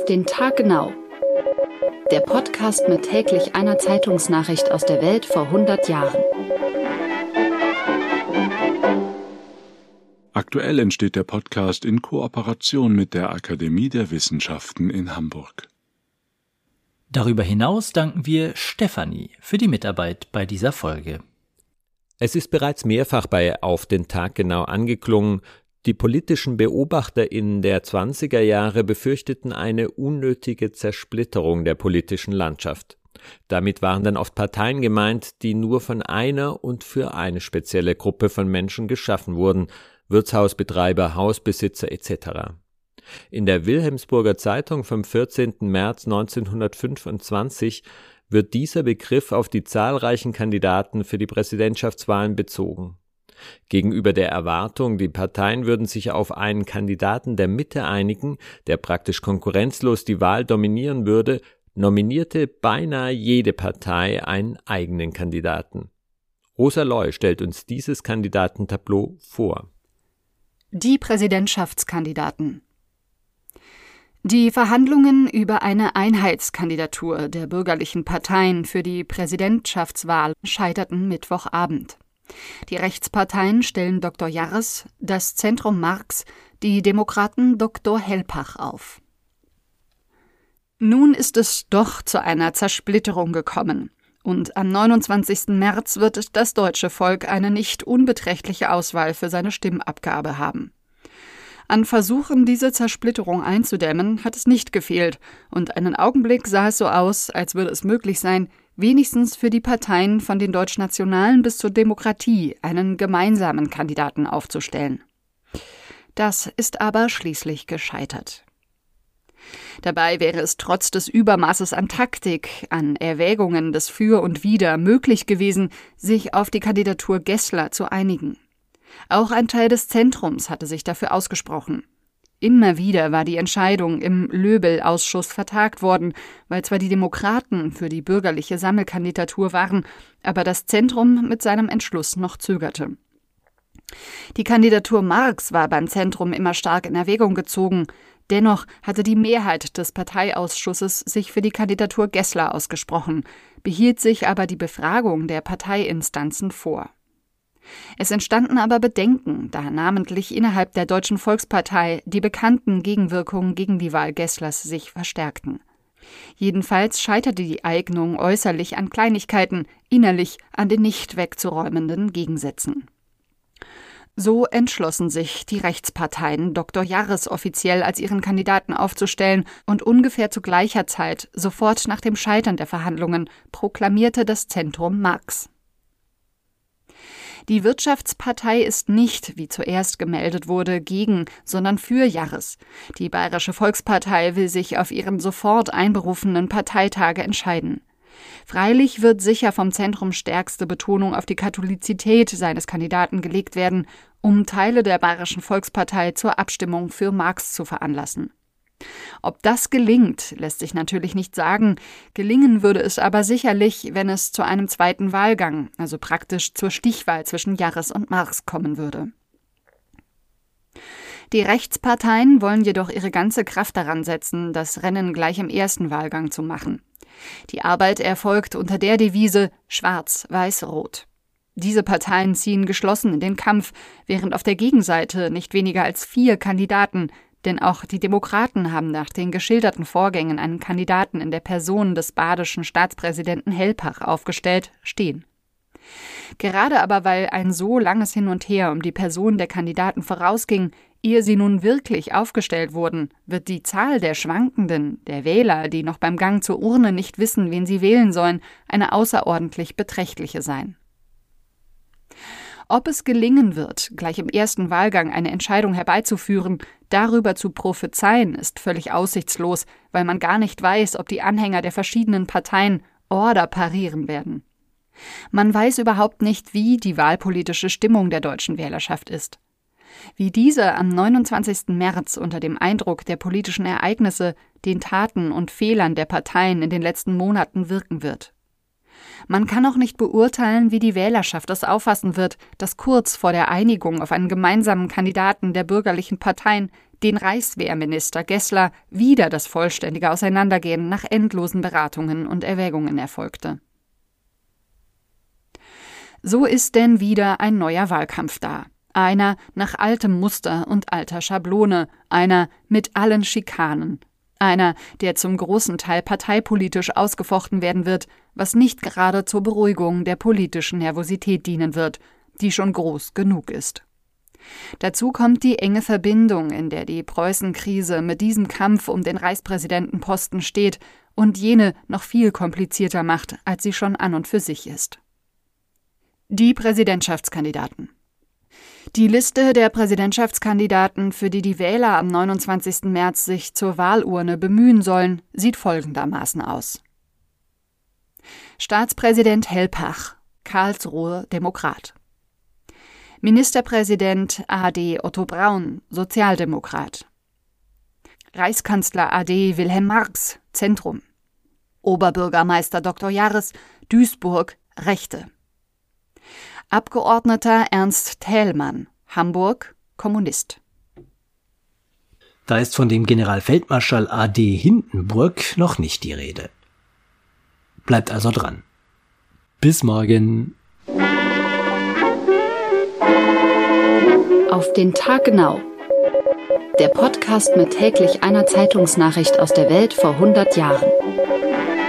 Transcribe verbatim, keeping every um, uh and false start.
den Tag genau. Der Podcast mit täglich einer Zeitungsnachricht aus der Welt vor hundert Jahren. Aktuell entsteht der Podcast in Kooperation mit der Akademie der Wissenschaften in Hamburg. Darüber hinaus danken wir Stefanie für die Mitarbeit bei dieser Folge. Es ist bereits mehrfach bei Auf den Tag genau angeklungen, die politischen BeobachterInnen der zwanziger Jahre befürchteten eine unnötige Zersplitterung der politischen Landschaft. Damit waren dann oft Parteien gemeint, die nur von einer und für eine spezielle Gruppe von Menschen geschaffen wurden, Wirtshausbetreiber, Hausbesitzer et cetera. In der Wilhelmsburger Zeitung vom vierzehnten März neunzehnhundertfünfundzwanzig wird dieser Begriff auf die zahlreichen Kandidaten für die Präsidentschaftswahlen bezogen. Gegenüber der Erwartung, die Parteien würden sich auf einen Kandidaten der Mitte einigen, der praktisch konkurrenzlos die Wahl dominieren würde, nominierte beinahe jede Partei einen eigenen Kandidaten. Rosa Loy stellt uns dieses Kandidatentableau vor. Die Präsidentschaftskandidaten. Die Verhandlungen über eine Einheitskandidatur der bürgerlichen Parteien für die Präsidentschaftswahl scheiterten Mittwochabend. Die Rechtsparteien stellen Doktor Jarres, das Zentrum Marx, die Demokraten Doktor Hellpach auf. Nun ist es doch zu einer Zersplitterung gekommen. Und am neunundzwanzigsten März wird das deutsche Volk eine nicht unbeträchtliche Auswahl für seine Stimmabgabe haben. An Versuchen, diese Zersplitterung einzudämmen, hat es nicht gefehlt, und einen Augenblick sah es so aus, als würde es möglich sein, wenigstens für die Parteien von den Deutschnationalen bis zur Demokratie einen gemeinsamen Kandidaten aufzustellen. Das ist aber schließlich gescheitert. Dabei wäre es trotz des Übermaßes an Taktik, an Erwägungen des Für und Wider möglich gewesen, sich auf die Kandidatur Gessler zu einigen. Auch ein Teil des Zentrums hatte sich dafür ausgesprochen. Immer wieder war die Entscheidung im Löbel-Ausschuss vertagt worden, weil zwar die Demokraten für die bürgerliche Sammelkandidatur waren, aber das Zentrum mit seinem Entschluss noch zögerte. Die Kandidatur Marx war beim Zentrum immer stark in Erwägung gezogen. Dennoch hatte die Mehrheit des Parteiausschusses sich für die Kandidatur Gessler ausgesprochen, behielt sich aber die Befragung der Parteiinstanzen vor. Es entstanden aber Bedenken, da namentlich innerhalb der Deutschen Volkspartei die bekannten Gegenwirkungen gegen die Wahl Gesslers sich verstärkten. Jedenfalls scheiterte die Eignung äußerlich an Kleinigkeiten, innerlich an den nicht wegzuräumenden Gegensätzen. So entschlossen sich die Rechtsparteien, Doktor Jarres offiziell als ihren Kandidaten aufzustellen, und ungefähr zu gleicher Zeit, sofort nach dem Scheitern der Verhandlungen, proklamierte das Zentrum Marx. Die Wirtschaftspartei ist nicht, wie zuerst gemeldet wurde, gegen, sondern für Jarres. Die Bayerische Volkspartei will sich auf ihren sofort einberufenen Parteitage entscheiden. Freilich wird sicher vom Zentrum stärkste Betonung auf die Katholizität seines Kandidaten gelegt werden, um Teile der Bayerischen Volkspartei zur Abstimmung für Marx zu veranlassen. Ob das gelingt, lässt sich natürlich nicht sagen. Gelingen würde es aber sicherlich, wenn es zu einem zweiten Wahlgang, also praktisch zur Stichwahl zwischen Jarres und Marx, kommen würde. Die Rechtsparteien wollen jedoch ihre ganze Kraft daran setzen, das Rennen gleich im ersten Wahlgang zu machen. Die Arbeit erfolgt unter der Devise Schwarz, Weiß, Rot. Diese Parteien ziehen geschlossen in den Kampf, während auf der Gegenseite nicht weniger als vier Kandidaten, denn auch die Demokraten haben nach den geschilderten Vorgängen einen Kandidaten in der Person des badischen Staatspräsidenten Hellpach aufgestellt, stehen. Gerade aber, weil ein so langes Hin und Her um die Person der Kandidaten vorausging, ehe sie nun wirklich aufgestellt wurden, wird die Zahl der Schwankenden, der Wähler, die noch beim Gang zur Urne nicht wissen, wen sie wählen sollen, eine außerordentlich beträchtliche sein. Ob es gelingen wird, gleich im ersten Wahlgang eine Entscheidung herbeizuführen, darüber zu prophezeien, ist völlig aussichtslos, weil man gar nicht weiß, ob die Anhänger der verschiedenen Parteien Order parieren werden. Man weiß überhaupt nicht, wie die wahlpolitische Stimmung der deutschen Wählerschaft ist. Wie diese am neunundzwanzigsten März unter dem Eindruck der politischen Ereignisse, den Taten und Fehlern der Parteien in den letzten Monaten wirken wird. Man kann auch nicht beurteilen, wie die Wählerschaft es auffassen wird, dass kurz vor der Einigung auf einen gemeinsamen Kandidaten der bürgerlichen Parteien, den Reichswehrminister Gessler, wieder das vollständige Auseinandergehen nach endlosen Beratungen und Erwägungen erfolgte. So ist denn wieder ein neuer Wahlkampf da. Einer nach altem Muster und alter Schablone, einer mit allen Schikanen. Einer, der zum großen Teil parteipolitisch ausgefochten werden wird, was nicht gerade zur Beruhigung der politischen Nervosität dienen wird, die schon groß genug ist. Dazu kommt die enge Verbindung, in der die Preußenkrise mit diesem Kampf um den Reichspräsidentenposten steht und jene noch viel komplizierter macht, als sie schon an und für sich ist. Die Präsidentschaftskandidaten. Die Liste der Präsidentschaftskandidaten, für die die Wähler am neunundzwanzigsten März sich zur Wahlurne bemühen sollen, sieht folgendermaßen aus. Staatspräsident Helpach, Karlsruhe, Demokrat. Ministerpräsident A D Otto Braun, Sozialdemokrat. Reichskanzler A D Wilhelm Marx, Zentrum. Oberbürgermeister Doktor Jarres, Duisburg, Rechte. Abgeordneter Ernst Thälmann, Hamburg, Kommunist. Da ist von dem Generalfeldmarschall A D Hindenburg noch nicht die Rede. Bleibt also dran. Bis morgen. Auf den Tag genau. Der Podcast mit täglich einer Zeitungsnachricht aus der Welt vor hundert Jahren.